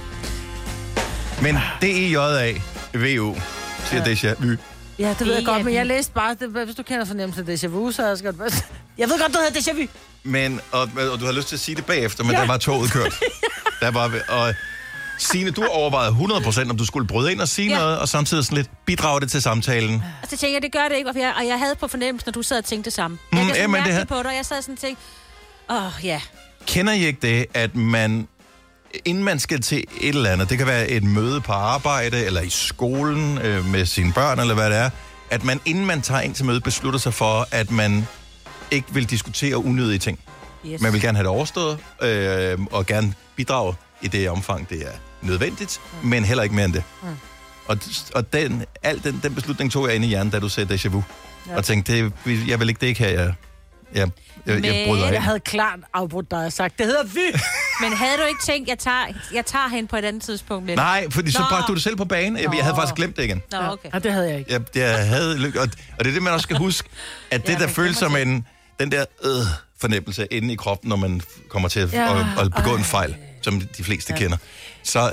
Men DEJA, VU, siger déjà vu. Ja, det ved jeg godt, men jeg læste bare, hvis du kender fornemmelsen af déjà vu, så skal du... Jeg ved godt, det hedder déjà vu. Men, og du har lyst til at sige det bagefter, men der var toget kørt. Og Signe, du overvejede 100%, om du skulle bryde ind og sige noget, og samtidig sådan lidt bidrage det til samtalen. Og så tænker jeg, det gør det ikke, og jeg havde på fornemmelsen, når du sad og tænkte det samme. Jeg kan sådan mærke på dig, og jeg sad sådan og tænkte, Kender I ikke det, at man, inden man skal til et eller andet, det kan være et møde på arbejde, eller i skolen med sine børn, eller hvad det er, at man, inden man tager ind til møde, beslutter sig for, at man ikke vil diskutere unødige ting. Yes. Man vil gerne have det overstået, og gerne bidrage i det omfang, det er nødvendigt, men heller ikke mere end det. Og den beslutning tog jeg ind i hjernen, da du sagde déjà vu. Ja. Og tænkte, jeg vil ikke det ikke her, jeg bryder jeg havde klart afbrudt dig og sagt, det hedder vi. Men havde du ikke tænkt, jeg tager hende på et andet tidspunkt? Lidt? Nej, fordi så bragte du det selv på banen. Jeg havde faktisk glemt det igen. Nå, okay. Ja, det havde jeg ikke. Jeg havde, og det er det, man også skal huske, at det, der føles som den der fornemmelse inde i kroppen, når man kommer til at begå en fejl, som de fleste kender. Så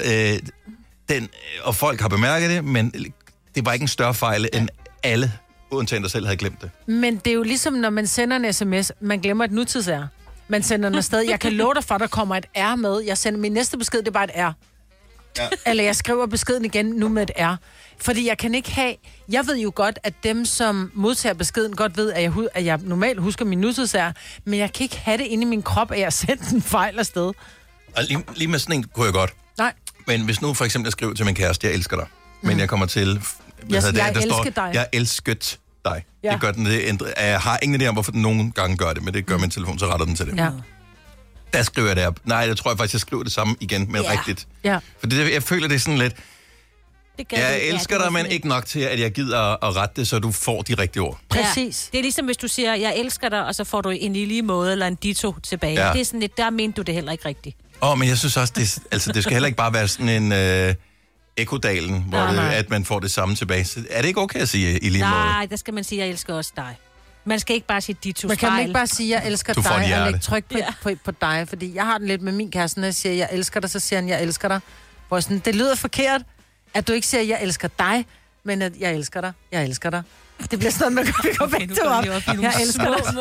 og folk har bemærket det, men det var ikke en større fejl, end alle, undtagen der selv, havde glemt det. Men det er jo ligesom, når man sender en sms, man glemmer et nutids-R. Man sender den afsted. Jeg kan love dig for, der kommer et R med. Jeg sender min næste besked, det er bare et R. Ja. Eller jeg skriver beskeden igen nu med et R. Fordi jeg kan ikke have... Jeg ved jo godt, at dem, som modtager beskeden, godt ved, at jeg normalt husker min nutids-R, men jeg kan ikke have det inde i min krop, at jeg har sendt en fejl afsted. Og lige med sådan en kunne jeg godt. Nej. Men hvis nu for eksempel jeg skriver til min kæreste, jeg elsker dig, men jeg kommer til... Jeg elsker dig. Jeg elsket dig. Ja. Det gør den, jeg har ingen idé om, hvorfor den nogle gange gør det, men det gør min telefon, så retter den til det. Ja. Der skriver jeg det op. Nej, jeg tror faktisk, jeg skriver det samme igen, men rigtigt. Ja. For jeg føler, det er sådan lidt... Jeg elsker dig, men ikke nok til, at jeg gider at rette det, så du får de rigtige ord. Præcis. Det er ligesom, hvis du siger, jeg elsker dig, og så får du en i lige måde, eller en ditto tilbage. Ja. Det er sådan lidt, der mente du det heller ikke rigtigt. Men jeg synes også, det skal heller ikke bare være sådan en... Ekodalen, hvor at man får det samme tilbage. Så er det ikke okay at sige i lige måde? Nej, der skal man sige, jeg elsker også dig. Man skal ikke bare sige de to. Man kan ikke bare sige, jeg elsker dig, og lægge tryk på dig. Fordi jeg har den lidt med min kæreste, når jeg siger, jeg elsker dig, så siger han, jeg elsker dig. Hvor sådan, det lyder forkert, at du ikke siger, jeg elsker dig, men at jeg elsker dig, jeg elsker dig. Det bliver sådan noget, man går væk til op. Jeg elsker dig.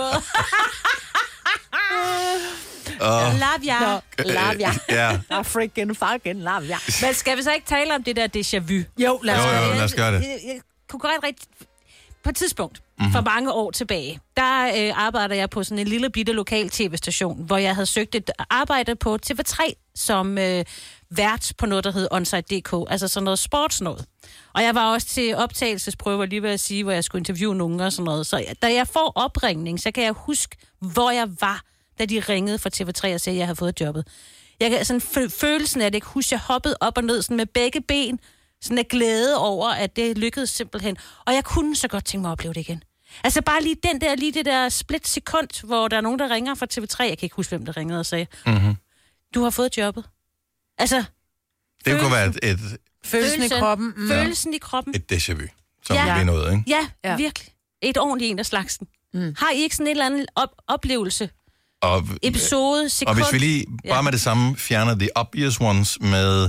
Love ya. Love ya. Ja. Freaking fucking love ya. Men skal vi så ikke tale om det der déjà vu? Jo, lad os gøre det. Jeg kunne godt rigtig... På et tidspunkt, for mange år tilbage, der arbejder jeg på sådan en lille bitte lokal tv-station, hvor jeg havde søgt et arbejde på TV3 som vært på noget, der hed Onsite.dk, altså sådan noget sportsnået. Og jeg var også til optagelsesprøver, lige ved at sige, hvor jeg skulle interviewe nogen og sådan noget. Så da jeg får opringning, så kan jeg huske, hvor jeg var, da de ringede fra TV3 og sagde, at jeg havde fået jobbet. Jeg kan sådan følelsen af det, ikke huske, jeg hoppede op og ned sådan med begge ben, sådan af glæde over, at det lykkedes simpelthen. Og jeg kunne så godt tænke mig at opleve det igen. Altså bare lige det der split sekund, hvor der er nogen, der ringer fra TV3. Jeg kan ikke huske, hvem der ringede og sagde, du har fået jobbet. Altså, det kunne være et følelsen i kroppen. Følelsen i kroppen. Et déjà vu, som det er noget, ikke? Ja, virkelig. Et ordentligt en af slagsen. Har I ikke sådan en eller anden oplevelse, episode, sekund. Og hvis vi lige bare med det samme fjerner the obvious ones med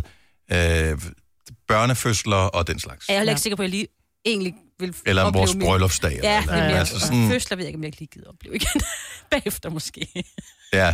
børnefødsler og den slags. Jeg er heller ikke sikker på, at jeg lige egentlig vil eller opleve vores bryllupsdag. Ja, eller altså sådan... fødsler ved jeg ikke, om jeg lige gider opleve igen. Bagefter måske. Ja.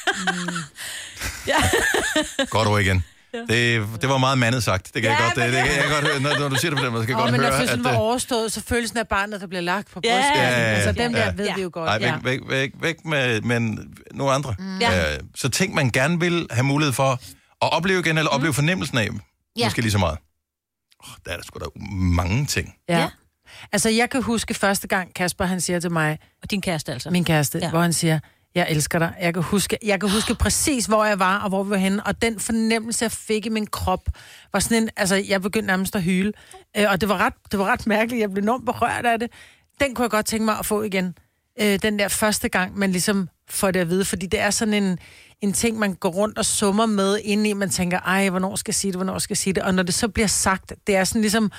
Ja. Går du igen? Ja. Det var meget mandet sagt. Det kan jeg godt. Det kan jeg godt høre, når du siger det på den måde. Skal jeg godt men høre, når fødslen var overstået, så følelsen af barnet, der bliver lagt på brystkassen. Altså dem der ved vi jo godt. Nej, væk med nogle andre. Så ting, man gerne vil have mulighed for at opleve igen, eller opleve fornemmelsen af, måske lige så meget. Der er der sgu da mange ting. Ja. Altså, jeg kan huske første gang, Kasper, han siger til mig... Og din kæreste altså. Min kæreste, hvor han siger, jeg elsker dig. Jeg kan huske præcis, hvor jeg var, og hvor vi var henne. Og den fornemmelse, jeg fik i min krop, var sådan en... Altså, jeg begyndte nærmest at hyle. Og det var ret mærkeligt. Jeg blev enormt berørt af det. Den kunne jeg godt tænke mig at få igen. Den der første gang, man ligesom får det at vide. Fordi det er sådan en ting, man går rundt og summer med indeni. Man tænker, ej, hvornår skal jeg sige det? Og når det så bliver sagt, det er sådan ligesom...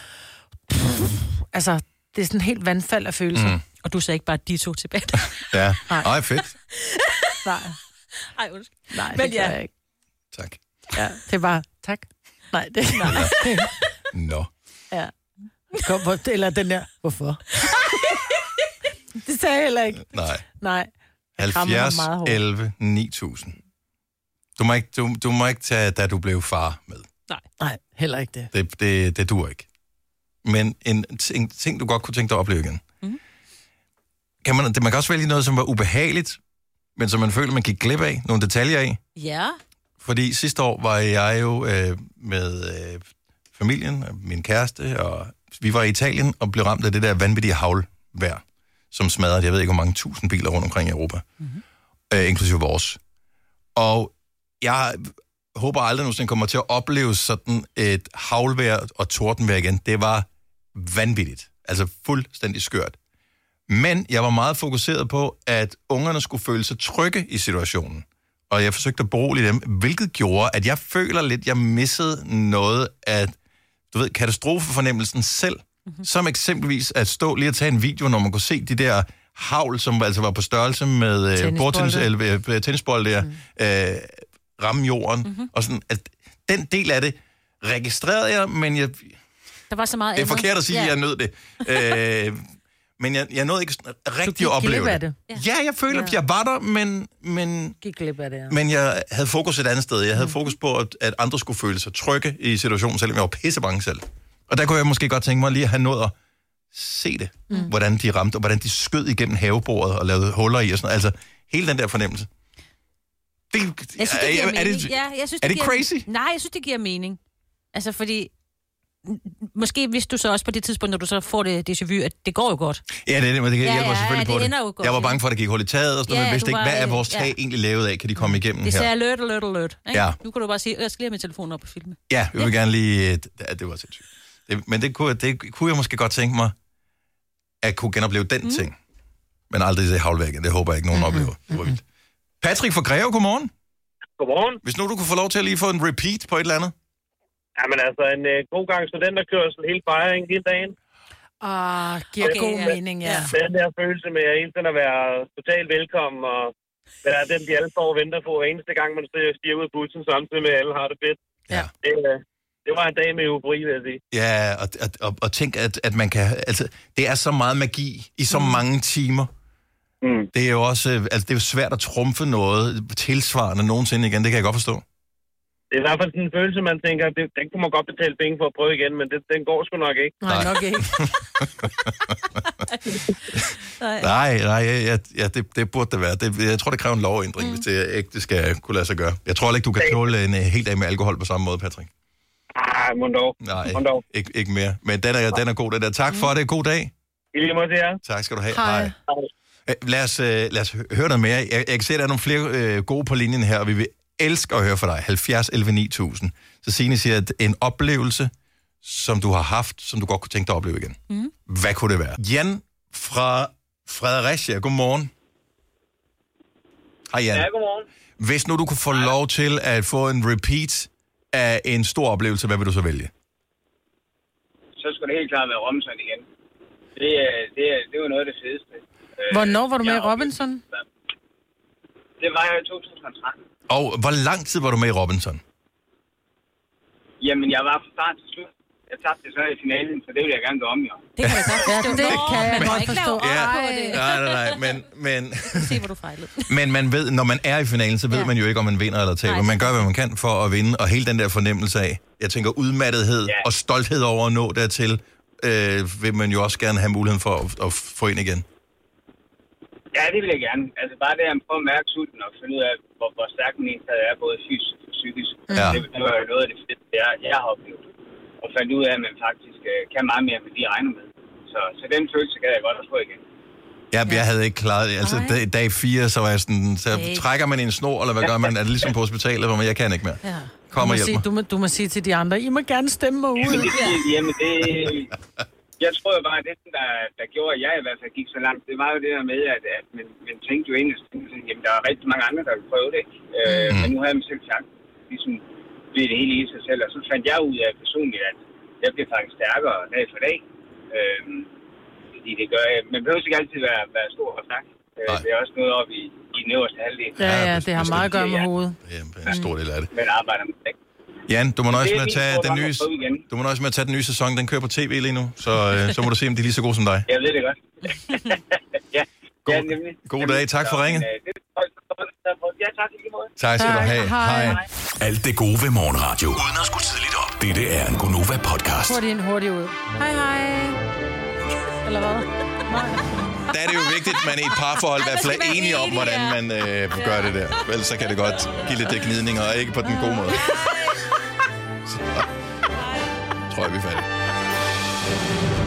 Altså, det er sådan helt vandfald af følelser. Mm. Og du sagde ikke bare de to tilbage. Ja. Ej, fedt. Nej. Ej, undskyld. Nej, det gør jeg ikke. Tak. Ja, det er bare, tak. Nej, det er nej. Nå. Ja. Eller den der, hvorfor? Det sagde jeg heller ikke. Nej. 70, 11, 9000. Du må ikke tage, da du blev far med. Nej, heller ikke det. Det duer ikke. Men en ting, du godt kunne tænke dig at opleve igen. Mm. Man kan også vælge noget, som var ubehageligt, men som man føler, man gik glip af. Nogle detaljer af. Ja. Fordi sidste år var jeg jo med familien, min kæreste, og vi var i Italien og blev ramt af det der vanvittige haglvejr, som smadrede, jeg ved ikke, hvor mange tusind biler rundt omkring i Europa. Mm-hmm. Inklusive vores. Og jeg håber aldrig nogensinde kommer til at opleve sådan et haglvejr og tordenvejr igen. Det var vanvittigt. Altså fuldstændig skørt. Men jeg var meget fokuseret på, at ungerne skulle føle sig trygge i situationen. Og jeg forsøgte at berolige dem, hvilket gjorde, at jeg føler lidt, jeg missede noget af, katastrofefornemmelsen selv. Mm-hmm. Som eksempelvis at stå lige og tage en video, når man kunne se de der hagl, som altså var på størrelse med tennisbold der, ramme jorden, og sådan, at den del af det registrerede jeg, men der var så meget det er forkert at sige, at jeg nød det. Men jeg nåede ikke rigtig at opleve det. Ja, jeg føler, at jeg var der, men gik glip af det, ja. Men jeg havde fokus et andet sted. Jeg havde fokus på, at andre skulle føle sig trygge i situationen, selvom jeg var pissebange selv. Og der kunne jeg måske godt tænke mig lige at have nået at se det, hvordan de ramte, og hvordan de skød igennem havebordet og lavede huller i og sådan noget. Altså, hele den der fornemmelse. Er det crazy? Nej, jeg synes, det giver mening. Altså, fordi... Måske hvis du så også på det tidspunkt, når du så får det déjà vu, at det går jo godt. Ja, det hjælper selvfølgelig på det. Godt, jeg var bange for, at der gik hul i taget, og sådan noget, men vidste ikke, hvad er vores tag egentlig lavet af? Kan de komme igennem her? Det sagde alert. Ja. Nu kan du bare sige, jeg skal lige have min telefon op og filme. Ja, vi vil gerne lige... Det var sindssygt. Men det kunne jeg måske godt tænke mig, at kunne genopleve den ting. Men aldrig se havlvæggen. Det håber jeg ikke, nogen oplever. Det var vildt. Patrick fra Greve, godmorgen. Godmorgen. Hvis nu du kunne få lov til at lige få en repeat på et eller andet. Jamen altså, en god gang studenterkørsel, hele fejring, hele dagen. Giver god mening, ja. Den der følelse med at hele tiden at være totalt velkommen, og hvad er den, de alle står og venter på, hver eneste gang, man stiger ud af bussen, samtidig med, at alle har det fedt. Ja. Det var en dag med eufori, vil jeg sige. Ja, og tænk, at man kan... Altså, det er så meget magi i så mange timer. Det er jo også... Altså, det er jo svært at trumfe noget tilsvarende nogensinde igen, det kan jeg godt forstå. Det er i hvert fald sådan en følelse, man tænker, den kunne man godt betale penge for at prøve igen, men den går sgu nok ikke. Nej, nok ikke. Nej, det burde det være. Jeg tror, det kræver en lovændring, hvis det ikke skal kunne lade sig gøre. Jeg tror ikke, du kan knåle en hel dag med alkohol på samme måde, Patrick. Nej, ikke mere. Men den er god, den der. Tak for det. God dag. I lige måde til jer. Tak skal du have. Hej. Lad os høre noget mere. Jeg kan se, at der er nogle flere gode på linjen her, og vi vil elske at høre fra dig. 70 11 9000. Så Signe siger, at en oplevelse, som du har haft, som du godt kunne tænke dig at opleve igen. Hvad kunne det være? Jan fra Fredericia, godmorgen. Hej Jan. Ja, godmorgen. Hvis nu du kunne få lov til at få en repeat af en stor oplevelse, hvad vil du så vælge? Så skulle det helt klart være Robinson igen. Det var noget af det fedeste. Hvornår var du med i Robinson? Det var jeg i 2013. Og hvor lang tid var du med i Robinson? Jamen, jeg var fra start til slut. Jeg tabte så i finalen, så det vil jeg gerne gå om, jo. Det kan jeg godt forstå. Det kan jeg godt forstå. Nej, men... Se, hvor du fejlede. Men man ved, når man er i finalen, så ved man jo ikke, om man vinder eller taber. Man gør, hvad man kan for at vinde, og hele den der fornemmelse af, jeg tænker, udmattethed og stolthed over at nå dertil, vil man jo også gerne have muligheden for at få ind igen. Ja, det vil jeg gerne. Altså bare det, at man prøver at mærke sulten og finde ud af, hvor stærk man egentlig er, både fysisk og psykisk. Ja. Det var jo noget af det fedeste, jeg har oplevet. Og fandt ud af, at man faktisk kan meget mere, end de regner med. Så den følelse kan jeg godt at få igen. Ja, jeg havde ikke klaret det. Altså, dag 4, så var jeg sådan, så trækker man en snor, eller hvad gør man? Er det ligesom på hospitalet, hvor man, jeg kan ikke mere? Ja. Kom og hjælp mig. Du må sige til de andre, I må gerne stemme mig ud. Jamen, jeg tror jo bare, at det, der gjorde, at jeg i hvert fald gik så langt, det var jo det der med, at man tænkte jo egentlig, jamen, der var rigtig mange andre, der ville prøve det, ikke? Men nu havde man selv sagt, ligesom, det det hele i sig selv, og så fandt jeg ud af personligt, at jeg bliver faktisk stærkere dag for dag. Fordi det gør, man behøver ikke altid være stor og stærk. Det er også noget op i den øverste halvdel. Ja, det har meget at gøre med hovedet. Ja, en stor del af det. Men arbejder med det. Jan, du må nøjes med at tage den nye sæson. Den kører på tv lige nu, så må du se, om de er lige så gode som dig. Jeg ved det godt. Ja, nemlig. God dag. Tak for ringet. Ja, tak i lige måde. Tak skal du have. Hej. Alt det gode ved morgenradio. Uden at skulle tidligt op. Dette er en Gonova-podcast. Hurtigt ud. Hej. Eller hvad? Der er det jo vigtigt, at man i et parforhold i hvert fald er enige om, hvordan man gør det der. Ellers så kan det godt give lidt gnidninger, og ikke på den gode måde. Så tror jeg, vi er færdige.